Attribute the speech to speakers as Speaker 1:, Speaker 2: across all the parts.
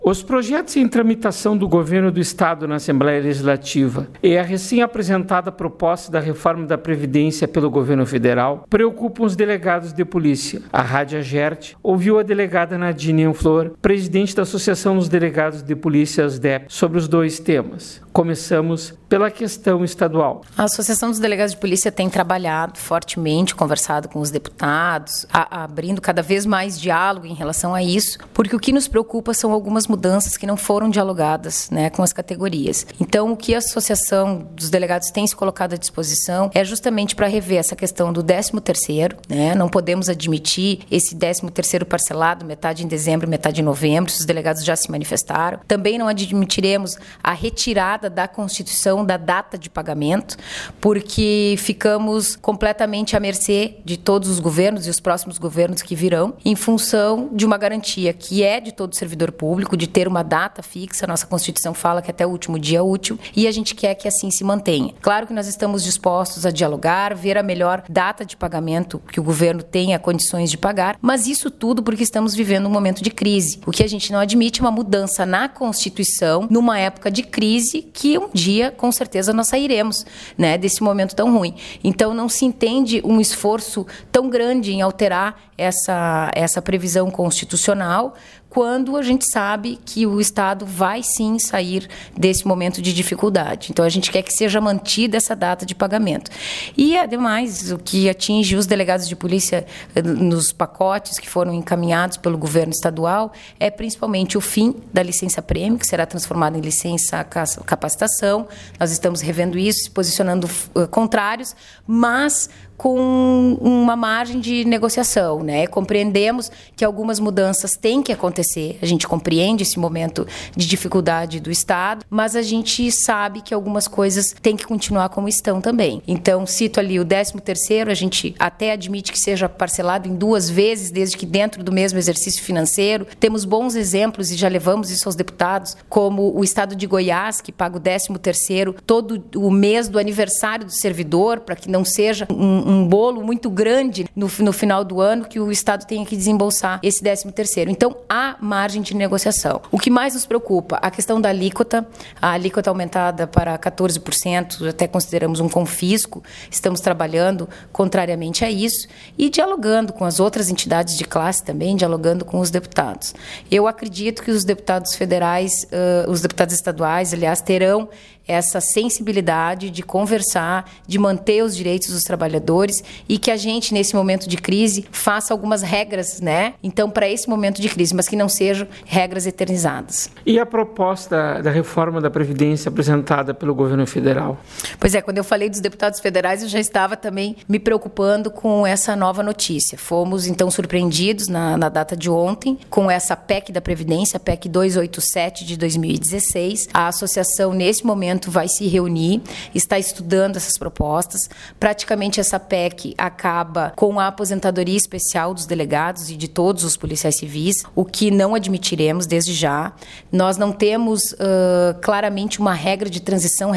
Speaker 1: Os projetos em tramitação do Governo do Estado na Assembleia Legislativa e a recém-apresentada proposta da reforma da Previdência pelo Governo Federal preocupam os delegados de polícia. A Rádio Agerte ouviu a delegada Nadine Enflor, presidente da Associação dos Delegados de Polícia ASDEP, sobre os dois temas. Começamos pela questão estadual.
Speaker 2: A Associação dos Delegados de Polícia tem trabalhado fortemente, conversado com os deputados, abrindo cada vez mais diálogo em relação a isso, porque o que nos preocupa são algumas mudanças que não foram dialogadas, né, com as categorias. Então, o que a Associação dos Delegados tem se colocado à disposição é justamente para rever essa questão do 13º, né? Não podemos admitir esse 13º parcelado, metade em dezembro, metade em novembro, os delegados já se manifestaram. Também não admitiremos a retirada da Constituição da data de pagamento, porque ficamos completamente à mercê de todos os governos e os próximos governos que virão, em função de uma garantia que é de todo servidor público, de ter uma data fixa. Nossa Constituição fala que até o último dia útil, e a gente quer que assim se mantenha. Claro que nós estamos dispostos a dialogar, ver a melhor data de pagamento que o governo tenha condições de pagar, mas isso tudo porque estamos vivendo um momento de crise. O que a gente não admite é uma mudança na Constituição numa época de crise que um dia, com certeza, nós sairemos, né, desse momento tão ruim. Então, não se entende um esforço tão grande em alterar essa previsão constitucional, quando a gente sabe que o Estado vai sim sair desse momento de dificuldade. Então, a gente quer que seja mantida essa data de pagamento. E, ademais, o que atinge os delegados de polícia nos pacotes que foram encaminhados pelo governo estadual é principalmente o fim da licença-prêmio, que será transformada em licença-capacitação. Nós estamos revendo isso, se posicionando contrários, mas com uma margem de negociação, né? Compreendemos que algumas mudanças têm que acontecer, a gente compreende esse momento de dificuldade do Estado, mas a gente sabe que algumas coisas têm que continuar como estão também. Então, cito ali o 13º, a gente até admite que seja parcelado em 2 vezes, desde que dentro do mesmo exercício financeiro. Temos bons exemplos, e já levamos isso aos deputados, como o Estado de Goiás, que paga o 13º todo o mês do aniversário do servidor, para que não seja um bolo muito grande no final do ano que o Estado tenha que desembolsar esse 13º. Então, há margem de negociação. O que mais nos preocupa? A questão da alíquota. A alíquota aumentada para 14%, até consideramos um confisco. Estamos trabalhando contrariamente a isso e dialogando com as outras entidades de classe também, dialogando com os deputados. Eu acredito que os deputados federais, os deputados estaduais, aliás, terão essa sensibilidade de conversar, de manter os direitos dos trabalhadores, e que a gente, nesse momento de crise, faça algumas regras, né? Então, para esse momento de crise, mas que não sejam regras eternizadas.
Speaker 1: E a proposta da reforma da Previdência apresentada pelo governo federal?
Speaker 2: Pois é, quando eu falei dos deputados federais, eu já estava também me preocupando com essa nova notícia. Fomos, então, surpreendidos na data de ontem com essa PEC da Previdência, a PEC 287 de 2016. A associação, nesse momento, vai se reunir, está estudando essas propostas. Praticamente essa PEC acaba com a aposentadoria especial dos delegados e de todos os policiais civis, o que não admitiremos desde já. Nós não temos claramente uma regras de transição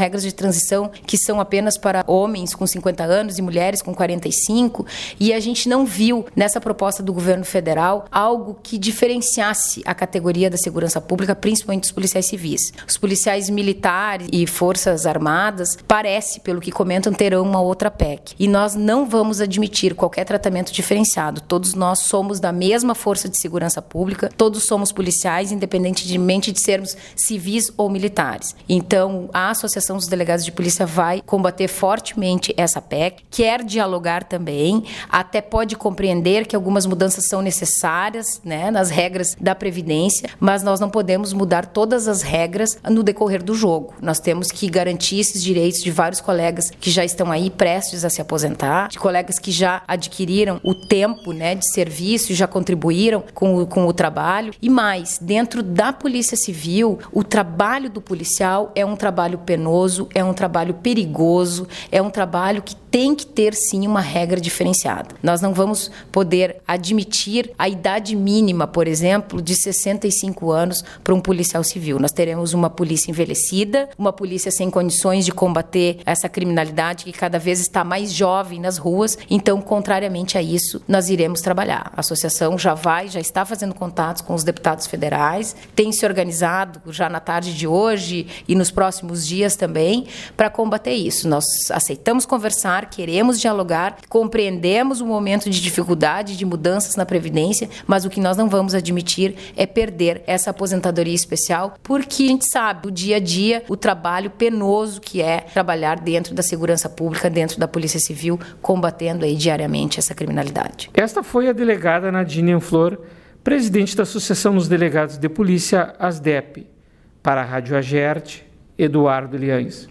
Speaker 2: que são apenas para homens com 50 anos e mulheres com 45, e a gente não viu nessa proposta do governo federal algo que diferenciasse a categoria da segurança pública, principalmente os policiais civis. Os policiais militares e forças armadas, parece, pelo que comentam, terão uma outra PEC. E nós não vamos admitir qualquer tratamento diferenciado. Todos nós somos da mesma força de segurança pública, todos somos policiais, independentemente de sermos civis ou militares. Então, a Associação dos Delegados de Polícia vai combater fortemente essa PEC, quer dialogar também, até pode compreender que algumas mudanças são necessárias, né, nas regras da Previdência, mas nós não podemos mudar todas as regras no decorrer do jogo. Nós temos que garantir esses direitos de vários colegas que já estão aí prestes a se aposentar, de colegas que já adquiriram o tempo, né, de serviço e já contribuíram com o trabalho. E mais, dentro da Polícia Civil, o trabalho do policial é um trabalho penoso, é um trabalho perigoso, é um trabalho que tem que ter sim uma regra diferenciada. Nós não vamos poder admitir a idade mínima, por exemplo, de 65 anos para um policial civil. Nós teremos uma polícia envelhecida, uma polícia sem condições de combater essa criminalidade que cada vez está mais jovem nas ruas. Então, contrariamente a isso, nós iremos trabalhar. A associação já está fazendo contatos com os deputados federais, tem se organizado já na tarde de hoje e nos próximos dias também para combater isso. Nós aceitamos conversar, queremos dialogar, compreendemos o momento de dificuldade, de mudanças na Previdência, mas o que nós não vamos admitir é perder essa aposentadoria especial, porque a gente sabe, o dia a dia, o trabalho penoso que é trabalhar dentro da segurança pública, dentro da Polícia Civil, combatendo aí diariamente essa criminalidade.
Speaker 1: Esta foi a delegada Nadine Flor, presidente da Associação dos Delegados de Polícia, ASDEP. Para a Rádio Agerte, Eduardo Liães.